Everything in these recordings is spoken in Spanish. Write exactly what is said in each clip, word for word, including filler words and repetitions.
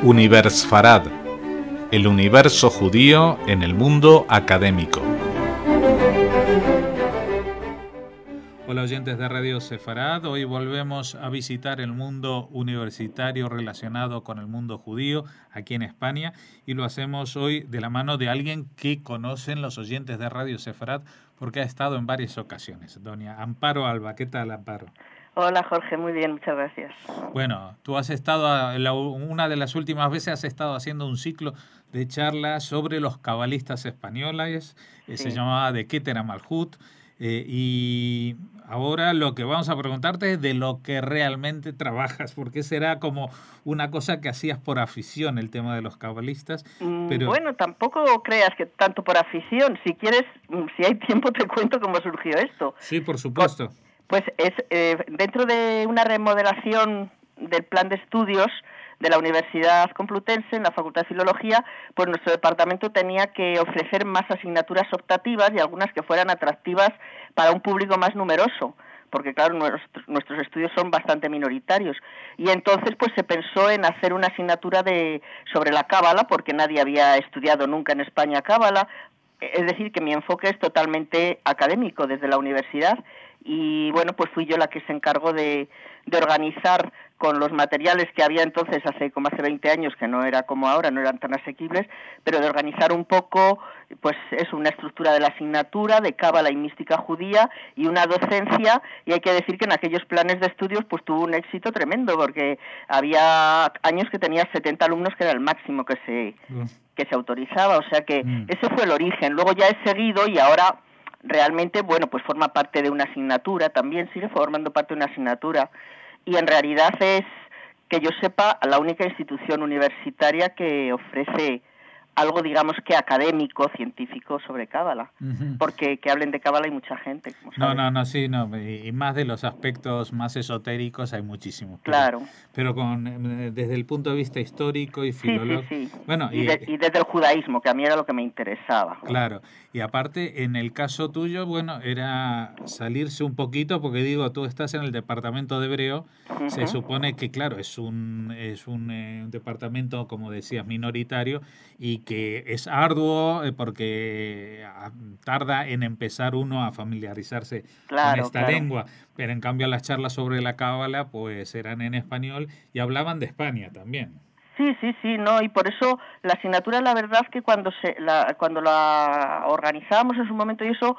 Universfarad, el universo judío en el mundo académico. Hola oyentes de Radio Sefarad, hoy volvemos a visitar el mundo universitario relacionado con el mundo judío aquí en España y lo hacemos hoy de la mano de alguien que conocen los oyentes de Radio Sefarad porque ha estado en varias ocasiones. Doña Amparo Alba, ¿qué tal, Amparo? Hola Jorge, muy bien, muchas gracias. Bueno, tú has estado, la, una de las últimas veces has estado haciendo un ciclo de charlas sobre los cabalistas españoles, eh, Sí. se llamaba De Keter Malhut, eh, y ahora lo que vamos a preguntarte es de lo que realmente trabajas, porque será como una cosa que hacías por afición el tema de los cabalistas. Pero... Bueno, tampoco creas que tanto por afición, si quieres, si hay tiempo te cuento cómo surgió esto. Sí, por supuesto. Con... Pues es eh, dentro de una remodelación del plan de estudios de la Universidad Complutense, en la Facultad de Filología, pues nuestro departamento tenía que ofrecer más asignaturas optativas y algunas que fueran atractivas para un público más numeroso, porque claro, nuestros, nuestros estudios son bastante minoritarios. Y entonces pues se pensó en hacer una asignatura de sobre la cábala, porque nadie había estudiado nunca en España cábala, es decir, que mi enfoque es totalmente académico desde la universidad. Y bueno, pues fui yo la que se encargó de, de organizar con los materiales que había entonces, hace como hace veinte años, que no era como ahora, no eran tan asequibles, pero de organizar un poco, pues es una estructura de la asignatura, de cábala y mística judía, y una docencia, y hay que decir que en aquellos planes de estudios pues tuvo un éxito tremendo, porque había años que tenía setenta alumnos, que era el máximo que se, mm. que se autorizaba, o sea que mm. ese fue el origen. Luego ya he seguido y ahora... realmente, bueno, pues forma parte de una asignatura, también sigue formando parte de una asignatura, y en realidad es, que yo sepa, la única institución universitaria que ofrece algo, digamos, que académico, científico sobre cábala, uh-huh. porque que hablen de cábala hay mucha gente, como No, no, no, sí, no, y más de los aspectos más esotéricos hay muchísimos. Pero, claro. Pero con desde el punto de vista histórico y filológico... Sí, sí, sí. Bueno, y, y, de, y desde el judaísmo, que a mí era lo que me interesaba. Claro, y aparte, en el caso tuyo, bueno, era salirse un poquito, porque digo, tú estás en el departamento de hebreo, uh-huh. se supone que, claro, es un, es un, eh, un departamento, como decías, minoritario, y que es arduo eh, porque tarda en empezar uno a familiarizarse claro, con esta claro. lengua, pero en cambio las charlas sobre la cábala, pues eran en español y hablaban de España también. Sí, sí, sí, no, y por eso la asignatura, la verdad es que cuando se la, cuando la organizábamos en su momento y eso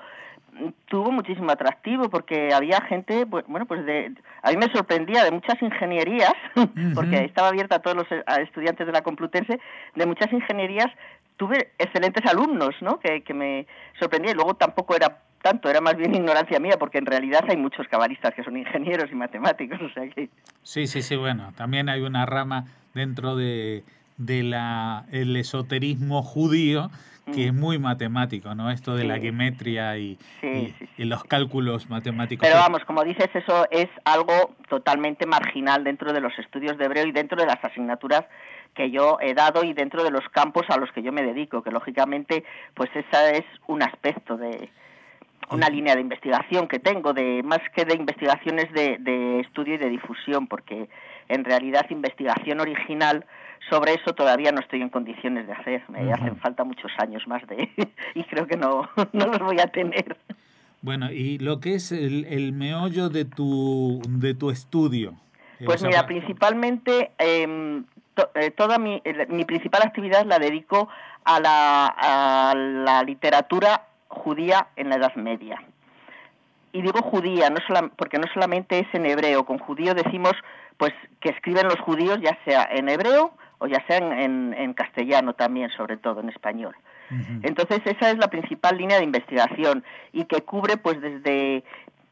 tuvo muchísimo atractivo, porque había gente, bueno, pues de, a mí me sorprendía de muchas ingenierías, uh-huh. porque estaba abierta a todos los a estudiantes de la Complutense, de muchas ingenierías tuve excelentes alumnos, ¿no? Que, que me sorprendía, y luego tampoco era tanto, era más bien ignorancia mía, porque en realidad hay muchos cabalistas que son ingenieros y matemáticos, o sea que... Sí, sí, sí, bueno, también hay una rama dentro de, de la el esoterismo judío que mm. es muy matemático, ¿no? Esto de sí. la geometría y, sí, y, sí, sí. y los cálculos matemáticos. Pero vamos, como dices, eso es algo totalmente marginal dentro de los estudios de hebreo y dentro de las asignaturas que yo he dado y dentro de los campos a los que yo me dedico, que lógicamente pues esa es un aspecto de una línea de investigación que tengo, de más que de investigaciones de, de estudio y de difusión, porque en realidad investigación original sobre eso todavía no estoy en condiciones de hacer, me uh-huh. hacen falta muchos años más de y creo que no, no los voy a tener. Bueno, y lo que es el, el meollo de tu de tu estudio. Pues o sea, mira, principalmente eh, to, eh, toda mi, eh, mi principal actividad la dedico a la, a la literatura judía en la Edad Media. Y digo judía no sola, porque no solamente es en hebreo, con judío decimos pues que escriben los judíos ya sea en hebreo o ya sea en, en, en castellano también, sobre todo en español. Uh-huh. Entonces esa es la principal línea de investigación y que cubre pues desde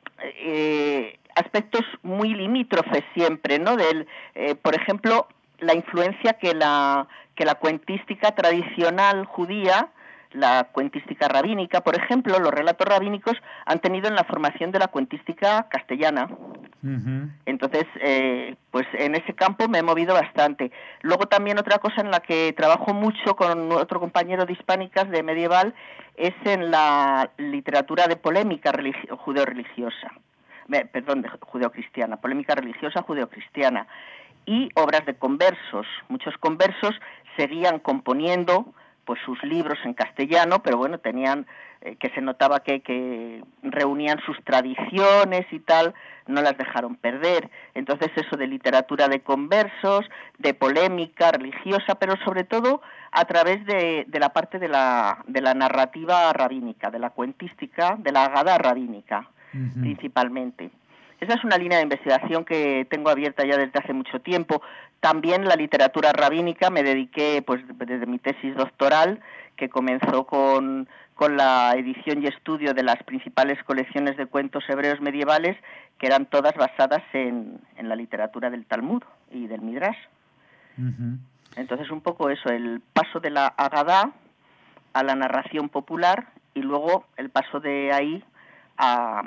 eh, aspectos muy limítrofes siempre, ¿no? Del, eh, por ejemplo, la influencia que la, que la cuentística tradicional judía, la cuentística rabínica, por ejemplo, los relatos rabínicos han tenido en la formación de la cuentística castellana. Uh-huh. Entonces, eh, pues en ese campo me he movido bastante. Luego también otra cosa en la que trabajo mucho con otro compañero de hispánicas de medieval es en la literatura de polémica religi- judeo-religiosa. Perdón, de judeocristiana, polémica religiosa judeocristiana. y obras de conversos. Muchos conversos seguían componiendo pues sus libros en castellano, pero bueno, tenían eh, que se notaba que, que reunían sus tradiciones y tal, no las dejaron perder. Entonces eso de literatura de conversos, de polémica religiosa, pero sobre todo a través de, de la parte de la, de la narrativa rabínica, de la cuentística, de la Agadá rabínica, uh-huh. principalmente. Esa es una línea de investigación que tengo abierta ya desde hace mucho tiempo. También la literatura rabínica me dediqué, pues desde mi tesis doctoral, que comenzó con, con la edición y estudio de las principales colecciones de cuentos hebreos medievales, que eran todas basadas en, en la literatura del Talmud y del Midrash. Uh-huh. Entonces, un poco eso, el paso de la Agadá a la narración popular y luego el paso de ahí a...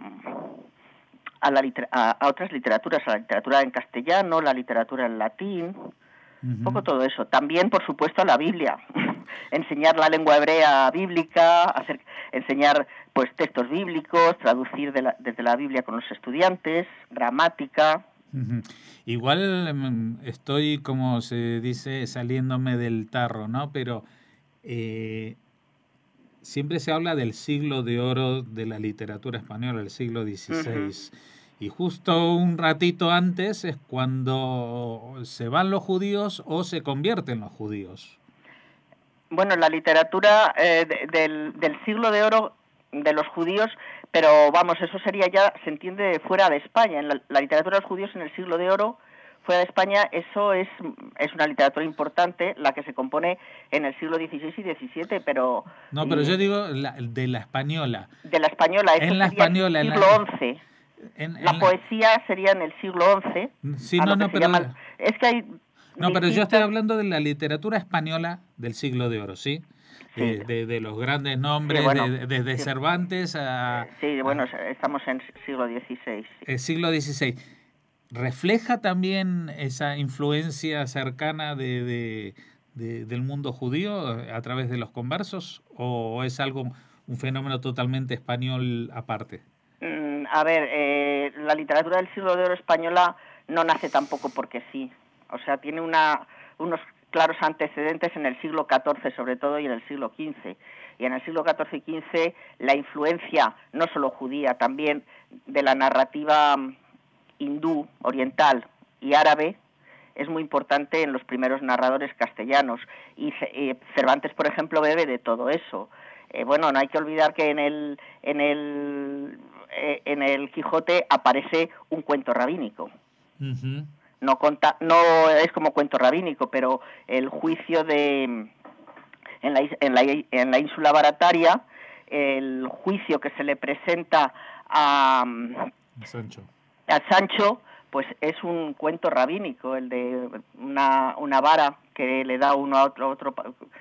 A, la liter- a, a otras literaturas, a la literatura en castellano, la literatura en latín, uh-huh. un poco todo eso. También, por supuesto, a la Biblia. Enseñar la lengua hebrea bíblica, hacer, enseñar pues textos bíblicos, traducir de la, desde la Biblia con los estudiantes, gramática. Uh-huh. Igual estoy, como se dice, saliéndome del tarro, ¿no? Pero eh, siempre se habla del siglo de oro de la literatura española, el siglo dieciséis. Uh-huh. Y justo un ratito antes es cuando se van los judíos o se convierten los judíos. Bueno, la literatura eh, de, del, del siglo de oro de los judíos, pero vamos, eso sería ya, se entiende, fuera de España. En la, la literatura de los judíos en el siglo de oro, fuera de España, eso es, es una literatura importante, la que se compone en el siglo dieciséis y diecisiete, pero... No, pero y, yo digo la, de la española. De la española, eso en la sería española, el siglo once. En, en la, la poesía sería en el siglo once. Sí, no, no, pero... Llama, es que hay... No, distintas... pero yo estoy hablando de la literatura española del siglo de oro, ¿sí? Sí. De, de, de los grandes nombres, sí, bueno, desde de, de sí. Cervantes a... Sí, bueno, a, estamos en siglo dieciséis. Sí. El siglo dieciséis. ¿Refleja también esa influencia cercana de, de, de, del mundo judío a través de los conversos? ¿O es algo, un fenómeno totalmente español aparte? Mm, a ver, eh, la literatura del siglo de oro española no nace tampoco porque sí. O sea, tiene una, unos claros antecedentes en el siglo catorce sobre todo y en el siglo quince. Y en el siglo catorce y quince la influencia, no solo judía, también de la narrativa hindú, oriental y árabe, es muy importante en los primeros narradores castellanos. Y eh, Cervantes, por ejemplo, bebe de todo eso. Eh, bueno, no hay que olvidar que en el, en el, eh, en el Quijote aparece un cuento rabínico. Uh-huh. No, conta, no es como cuento rabínico, pero el juicio de en la, en la, en la ínsula barataria, el juicio que se le presenta a, a Sancho, a Sancho, pues es un cuento rabínico, el de una, una vara que le da uno a otro, otro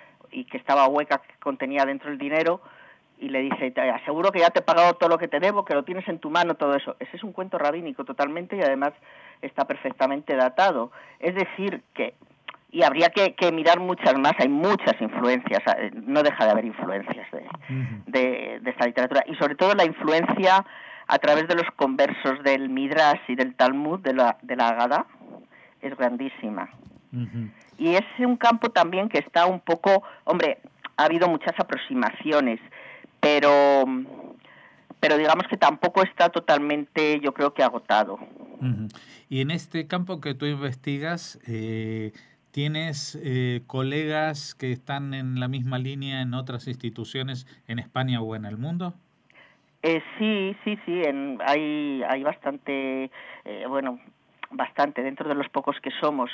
y que estaba hueca, que contenía dentro el dinero, y le dice, te aseguro que ya te he pagado todo lo que te debo, que lo tienes en tu mano, todo eso. Ese es un cuento rabínico totalmente y además está perfectamente datado. Es decir, que, y habría que, que mirar muchas más, hay muchas influencias, no deja de haber influencias de, uh-huh. de, de esta literatura, y sobre todo la influencia a través de los conversos del Midrash y del Talmud, de la, de la Agadá, es grandísima. Uh-huh. Y es un campo también que está un poco, hombre, ha habido muchas aproximaciones, pero pero digamos que tampoco está totalmente, yo creo que agotado. Uh-huh. Y en este campo que tú investigas, eh, ¿tienes eh, colegas que están en la misma línea en otras instituciones en España o en el mundo? Eh, sí, sí, sí, en, hay, hay bastante, eh, bueno, bastante dentro de los pocos que somos.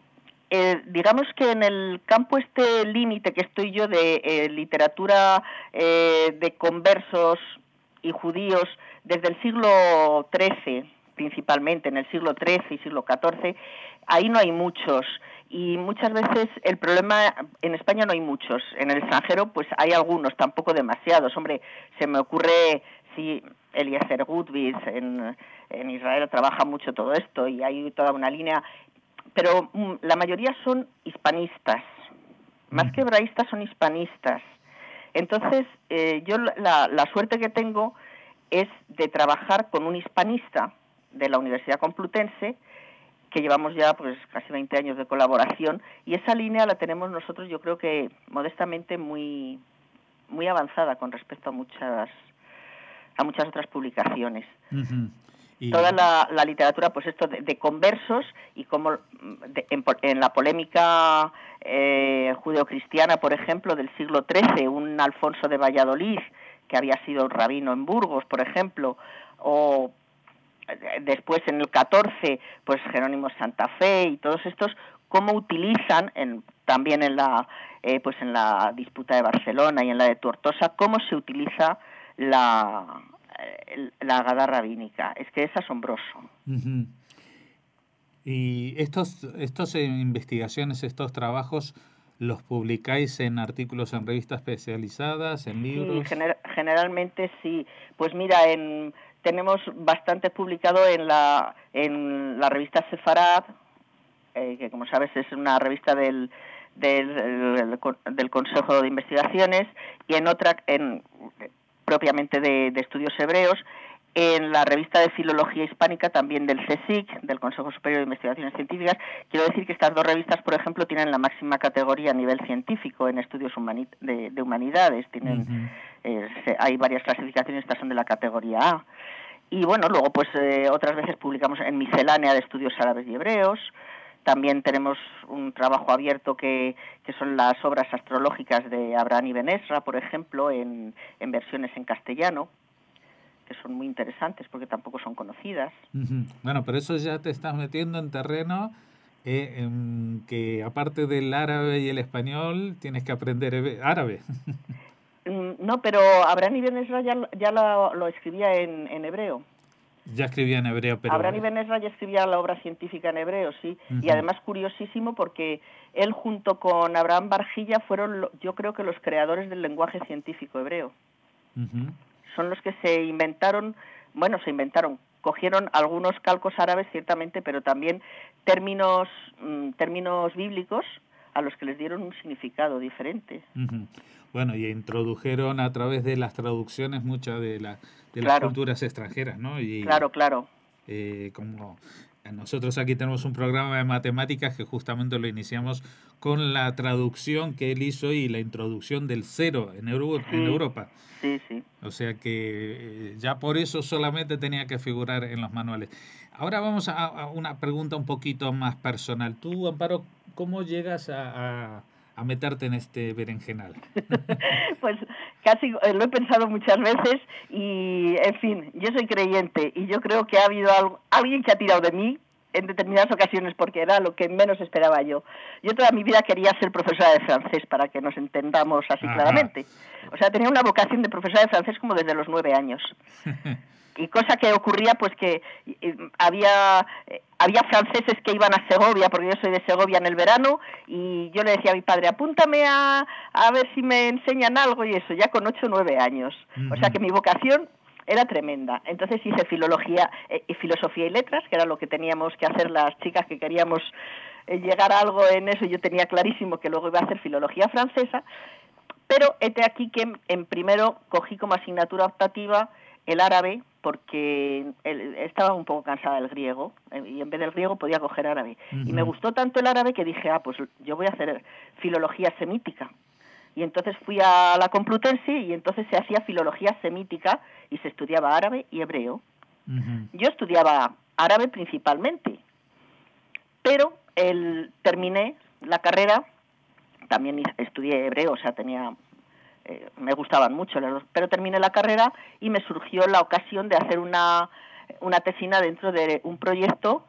Eh, digamos que en el campo este límite que estoy yo de eh, literatura eh, de conversos y judíos desde el siglo trece, principalmente en el siglo trece y siglo catorce, ahí no hay muchos. Y muchas veces el problema, en España no hay muchos, en el extranjero pues hay algunos, tampoco demasiados. Hombre, se me ocurre, sí, Eliezer Gutwitz, en, en Israel trabaja mucho todo esto y hay toda una línea, pero mm, la mayoría son hispanistas, más uh-huh. que hebraístas son hispanistas. Entonces, eh, yo la, la suerte que tengo es de trabajar con un hispanista de la Universidad Complutense que llevamos ya pues casi veinte años de colaboración, y esa línea la tenemos nosotros, yo creo que modestamente muy muy avanzada con respecto a muchas a muchas otras publicaciones. Uh-huh. Y... toda la, la literatura, pues esto de, de conversos, y como de, en, en la polémica eh, judeocristiana, por ejemplo, del siglo trece, un Alfonso de Valladolid, que había sido rabino en Burgos, por ejemplo, o después en el catorce, pues Jerónimo Santa Fe y todos estos, cómo utilizan, en, también en la, eh, pues en la disputa de Barcelona y en la de Tortosa, cómo se utiliza la... la Haggadah rabínica. Es que es asombroso. Uh-huh. Y estos, estos investigaciones, estos trabajos, ¿los publicáis en artículos en revistas especializadas, en libros? Sí, gener- generalmente sí. Pues mira, en, tenemos bastante publicado en la en la revista Sefarad, eh, que como sabes es una revista del del, del, del Consejo de Investigaciones, y en otra en propiamente de, de estudios hebreos, en la revista de Filología Hispánica también del C S I C, del Consejo Superior de Investigaciones Científicas. Quiero decir que estas dos revistas, por ejemplo, tienen la máxima categoría a nivel científico en estudios humani- de, de humanidades. Tienen, uh-huh. eh, se, hay varias clasificaciones, estas son de la categoría A. Y bueno, luego pues eh, otras veces publicamos en Miscelánea de Estudios Árabes y Hebreos. También tenemos un trabajo abierto que, que son las obras astrológicas de Abraham Ibn Ezra, por ejemplo, en, en versiones en castellano, que son muy interesantes porque tampoco son conocidas. Uh-huh. Bueno, pero eso ya te estás metiendo en terreno eh, en que aparte del árabe y el español tienes que aprender árabe. No, pero Abraham Ibn Ezra ya, ya lo, lo escribía en, en hebreo. Ya escribía en hebreo, pero... Abraham Ibn Ezra ya escribía la obra científica en hebreo, sí. Uh-huh. Y además curiosísimo porque él junto con Abraham Barjilla fueron, yo creo que los creadores del lenguaje científico hebreo. Uh-huh. Son los que se inventaron, bueno, se inventaron, cogieron algunos calcos árabes ciertamente, pero también términos, mmm, términos bíblicos a los que les dieron un significado diferente. Uh-huh. Bueno, y introdujeron a través de las traducciones muchas de, la, de las claro. culturas extranjeras, ¿no? Y, claro, claro. Eh, como nosotros aquí tenemos un programa de matemáticas que justamente lo iniciamos con la traducción que él hizo y la introducción del cero en, Euro- sí, en Europa. Sí, sí. O sea que ya por eso solamente tenía que figurar en los manuales. Ahora vamos a, a una pregunta un poquito más personal. Tú, Amparo, ¿cómo llegas a, a, a meterte en este berenjenal? Pues casi lo he pensado muchas veces y, en fin, yo soy creyente y yo creo que ha habido algo, alguien que ha tirado de mí en determinadas ocasiones porque era lo que menos esperaba yo. Yo toda mi vida quería ser profesora de francés, para que nos entendamos así Ajá. claramente. O sea, tenía una vocación de profesora de francés como desde los nueve años. Y cosa que ocurría, pues que eh, había eh, había franceses que iban a Segovia, porque yo soy de Segovia en el verano, y yo le decía a mi padre, apúntame a, a ver si me enseñan algo, y eso, ya con ocho o nueve años. Uh-huh. O sea que mi vocación era tremenda. Entonces hice filología, eh, filosofía y letras, que era lo que teníamos que hacer las chicas que queríamos eh, llegar a algo en eso. Yo tenía clarísimo que luego iba a hacer filología francesa, pero hete aquí que en, en primero cogí como asignatura optativa el árabe, porque el, estaba un poco cansada del griego, eh, y en vez del griego podía coger árabe. Uh-huh. Y me gustó tanto el árabe que dije, ah, pues yo voy a hacer filología semítica. Y entonces fui a la Complutense y entonces se hacía filología semítica y se estudiaba árabe y hebreo. Uh-huh. Yo estudiaba árabe principalmente, pero el, terminé la carrera, también estudié hebreo, o sea, tenía... Eh, me gustaban mucho, pero terminé la carrera y me surgió la ocasión de hacer una, una tesina dentro de un proyecto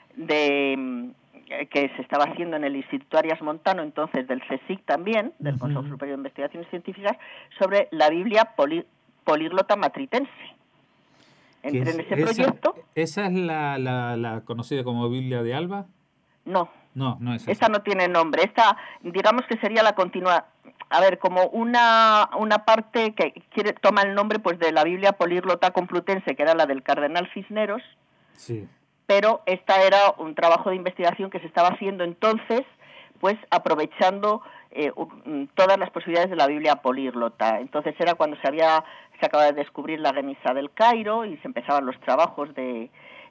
de, eh, que se estaba haciendo en el Instituto Arias Montano, entonces del C S I C también, del uh-huh. Consejo Superior de Investigaciones Científicas, sobre la Biblia poli, políglota matritense. Entré en ese esa, proyecto. ¿Esa es la, la, la conocida como Biblia de Alba? No. No, no es esa. Esta no tiene nombre. Esta, digamos que sería la continua... A ver, como una una parte que quiere toma el nombre pues de la Biblia políglota complutense, que era la del cardenal Cisneros. Sí. Pero esta era un trabajo de investigación que se estaba haciendo entonces, pues aprovechando eh, todas las posibilidades de la Biblia políglota. Entonces era cuando se había se acababa de descubrir la Gemisa del Cairo y se empezaban los trabajos de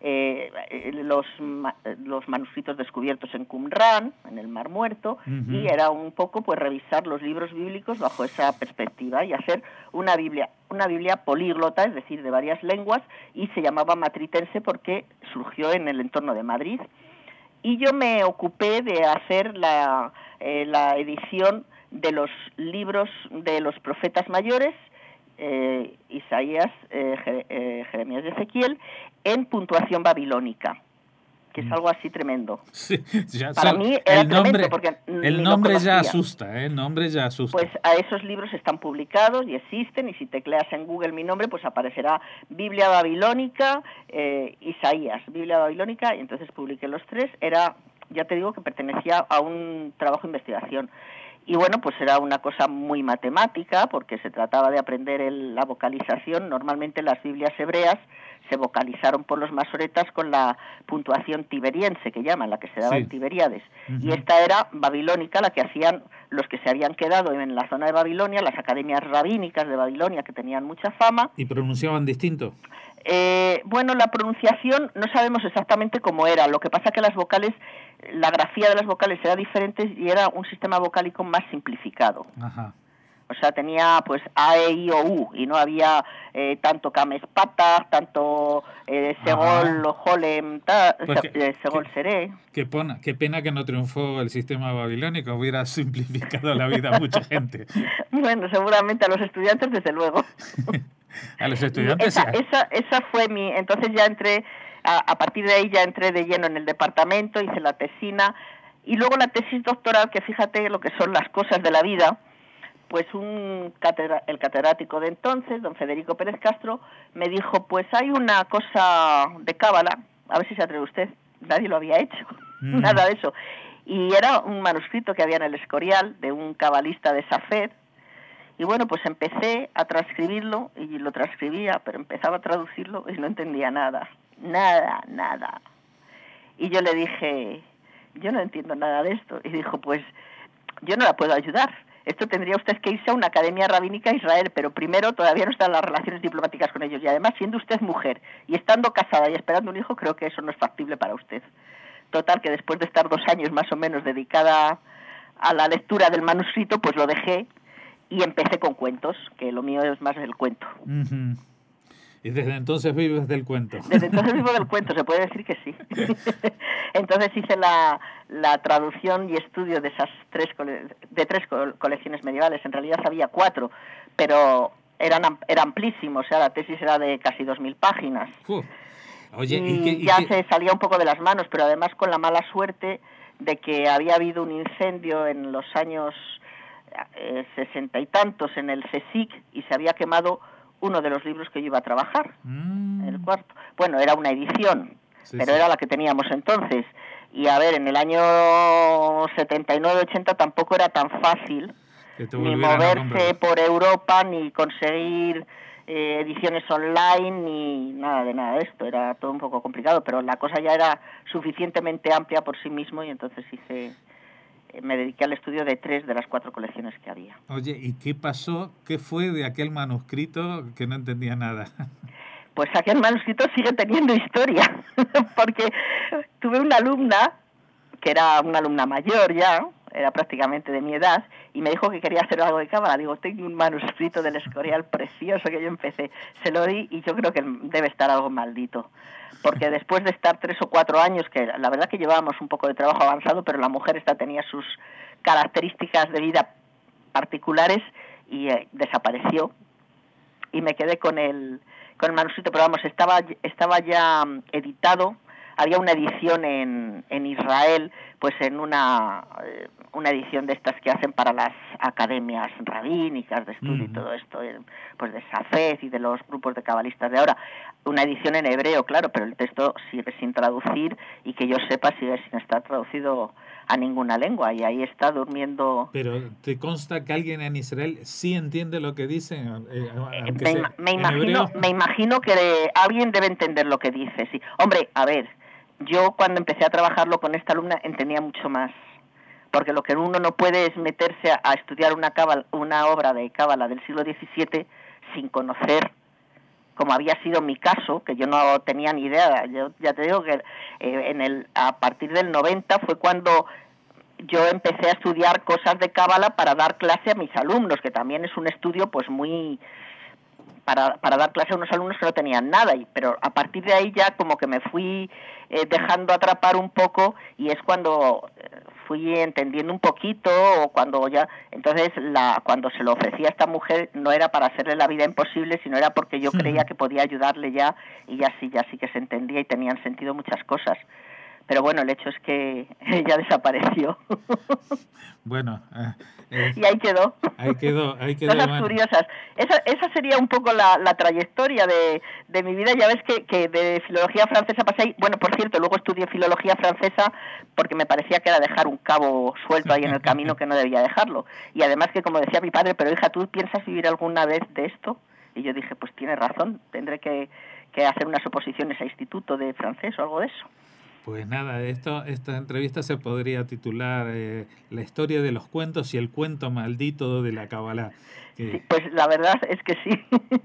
eh, los, los manuscritos descubiertos en Qumran, en el Mar Muerto, uh-huh. y era un poco pues revisar los libros bíblicos bajo esa perspectiva y hacer una Biblia, una Biblia políglota, es decir, de varias lenguas, y se llamaba matritense porque surgió en el entorno de Madrid. Y yo me ocupé de hacer la, eh, la edición de los libros de los profetas mayores, eh, Isaías, eh, Jer- eh, Jeremías y Ezequiel, en puntuación babilónica, que es algo así tremendo. Sí, ya, Para sal, mí era el nombre, tremendo porque el nombre ya asusta, ¿eh? El nombre ya asusta. Pues a esos libros están publicados y existen, y si tecleas en Google mi nombre, pues aparecerá Biblia Babilónica, eh, Isaías, Biblia Babilónica, y entonces publiqué los tres. Era, ya te digo, que pertenecía a un trabajo de investigación. Y bueno, pues era una cosa muy matemática, porque se trataba de aprender el, la vocalización. Normalmente las Biblias hebreas se vocalizaron por los masoretas con la puntuación tiberiense, que llaman, la que se daba sí. en Tiberíades. Uh-huh. Y esta era babilónica, la que hacían los que se habían quedado en la zona de Babilonia, las academias rabínicas de Babilonia, que tenían mucha fama. ¿Y pronunciaban distinto? Eh, bueno, la pronunciación no sabemos exactamente cómo era. Lo que pasa que las vocales, la grafía de las vocales era diferente y era un sistema vocálico más simplificado. Ajá. O sea, tenía pues A, E, I, O, U, y no había eh, tanto Camespata, tanto eh, Segol, Jolem, ta, pues se, que, Segol, Seré. Qué, pena, qué pena que no triunfó el sistema babilónico, hubiera simplificado la vida a mucha gente. Bueno, seguramente a los estudiantes, desde luego. A los estudiantes, esa, sí. Esa, esa fue mi... Entonces ya entré, a, a partir de ahí ya entré de lleno en el departamento, hice la tesina, y luego la tesis doctoral, que fíjate lo que son las cosas de la vida. Pues un catedra, el catedrático de entonces, don Federico Pérez Castro, me dijo, pues hay una cosa de cábala, a ver si se atreve usted, nadie lo había hecho, mm. nada de eso. Y era un manuscrito que había en el Escorial de un cabalista de Safed, y bueno, pues empecé a transcribirlo, y lo transcribía, pero empezaba a traducirlo y no entendía nada, nada, nada. Y yo le dije, yo no entiendo nada de esto, y dijo, pues yo no la puedo ayudar. Esto tendría usted que irse a una academia rabínica a Israel, pero primero todavía no están las relaciones diplomáticas con ellos. Y además, siendo usted mujer y estando casada y esperando un hijo, creo que eso no es factible para usted. Total, que después de estar dos años más o menos dedicada a la lectura del manuscrito, pues lo dejé y empecé con cuentos, que lo mío es más el cuento. Uh-huh. Y desde entonces vives del cuento. Desde entonces vivo del cuento, se puede decir que sí. Entonces hice la, la traducción y estudio de esas tres de tres colecciones medievales. En realidad había cuatro, pero eran era amplísimo. O sea, la tesis era de casi dos mil páginas. Uh, oye, y, ¿y qué, y ya qué? se salía un poco de las manos, pero además con la mala suerte de que había habido un incendio en los años eh, sesenta y tantos en el CSIC y se había quemado uno de los libros que yo iba a trabajar, mm. el cuarto. Bueno, era una edición, sí, pero sí. era la que teníamos entonces. Y a ver, en el año setenta y nueve ochenta tampoco era tan fácil ni moverse por Europa, ni conseguir eh, ediciones online, ni nada de nada de esto. Era todo un poco complicado, pero la cosa ya era suficientemente amplia por sí mismo y entonces hice... me dediqué al estudio de tres de las cuatro colecciones que había. Oye, ¿y qué pasó? ¿Qué fue de aquel manuscrito que no entendía nada? Pues aquel manuscrito sigue teniendo historia, porque tuve una alumna, que era una alumna mayor ya, era prácticamente de mi edad, y me dijo que quería hacer algo de cámara. Digo, tengo un manuscrito del Escorial precioso que yo empecé. Se lo di y yo creo que debe estar algo maldito. Porque después de estar tres o cuatro años, que la verdad que llevábamos un poco de trabajo avanzado, pero la mujer esta tenía sus características de vida particulares y eh, desapareció. Y me quedé con el, con el manuscrito, pero vamos, estaba, estaba ya editado. Había una edición en, en Israel, pues en una, eh, una edición de estas que hacen para las academias rabínicas de estudio uh-huh. y todo esto, pues de Safed y de los grupos de cabalistas de ahora. Una edición en hebreo, claro, pero el texto sigue sin traducir y que yo sepa sigue sin estar traducido a ninguna lengua y ahí está durmiendo. Pero ¿te consta que alguien en Israel sí entiende lo que dice? Eh, me, sea, me, imagino, me imagino que alguien debe entender lo que dice, sí. Hombre, a ver, yo cuando empecé a trabajarlo con esta alumna entendía mucho más, porque lo que uno no puede es meterse a, a estudiar una, cábala, una obra de cábala del siglo diecisiete sin conocer como había sido mi caso, que yo no tenía ni idea. Yo ya te digo que eh, en el a partir del noventa fue cuando yo empecé a estudiar cosas de cábala para dar clase a mis alumnos, que también es un estudio pues muy... Para, para dar clase a unos alumnos que no tenían nada, y, pero a partir de ahí ya como que me fui eh, dejando atrapar un poco, y es cuando eh, fui entendiendo un poquito, o cuando ya, entonces la cuando se lo ofrecía a esta mujer no era para hacerle la vida imposible, sino era porque yo creía que podía ayudarle ya, y ya sí, ya sí que se entendía y tenían sentido muchas cosas. Pero bueno, el hecho es que ella desapareció. Bueno, eh, eh, y ahí quedó. Ahí quedó, ahí quedó. Cosas bueno. curiosas. Esa, esa sería un poco la, la trayectoria de, de mi vida. Ya ves que, que de filología francesa pasé ahí. Bueno, por cierto, luego estudié filología francesa porque me parecía que era dejar un cabo suelto ahí en el camino que no debía dejarlo. Y además que, como decía mi padre, pero hija, ¿tú piensas vivir alguna vez de esto? Y yo dije, pues tiene razón, tendré que, que hacer unas oposiciones a instituto de francés o algo de eso. Pues nada, esto, esta entrevista se podría titular eh, La historia de los cuentos y el cuento maldito de la Kabbalah. Que... Sí, pues la verdad es que sí.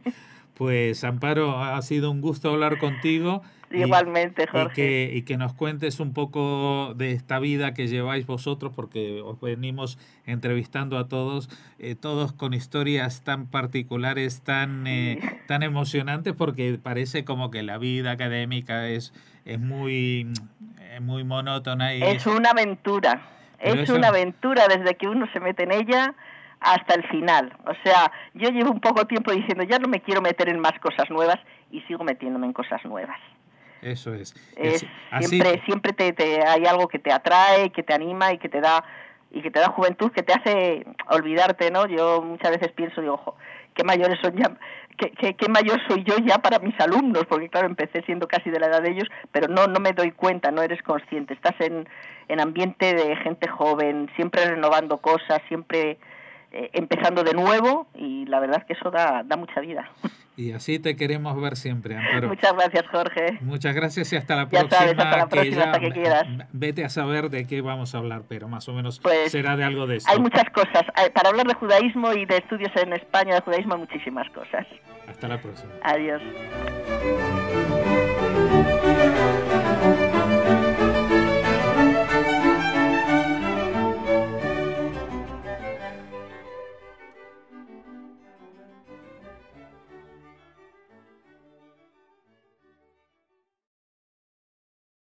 Pues Amparo, ha sido un gusto hablar contigo. Igualmente, y, Jorge. Y que, y que nos cuentes un poco de esta vida que lleváis vosotros, porque os venimos entrevistando a todos, eh, todos con historias tan particulares, tan, eh, sí. tan emocionantes, porque parece como que la vida académica es, es muy, es muy monótona. Y es una aventura, es eso... una aventura desde que uno se mete en ella hasta el final. O sea, yo llevo un poco tiempo diciendo, ya no me quiero meter en más cosas nuevas, y sigo metiéndome en cosas nuevas. Eso es. es así... Siempre, siempre te, te hay algo que te atrae, que te anima y que te da y que te da juventud, que te hace olvidarte, ¿no? Yo muchas veces pienso, digo, ojo, qué mayores son ya, qué, qué, qué mayor soy yo ya para mis alumnos, porque claro, empecé siendo casi de la edad de ellos, pero no, no me doy cuenta, no eres consciente. Estás en, en ambiente de gente joven, siempre renovando cosas, siempre eh, empezando de nuevo, y la verdad es que eso da, da mucha vida. Y así te queremos ver siempre, Amparo. Muchas gracias, Jorge. Muchas gracias y hasta la ya próxima. Sabes, hasta la próxima, que ya, hasta que quieras. Vete a saber de qué vamos a hablar, pero más o menos pues, será de algo de esto. Hay muchas cosas. Para hablar de judaísmo y de estudios en España de judaísmo, hay muchísimas cosas. Hasta la próxima. Adiós.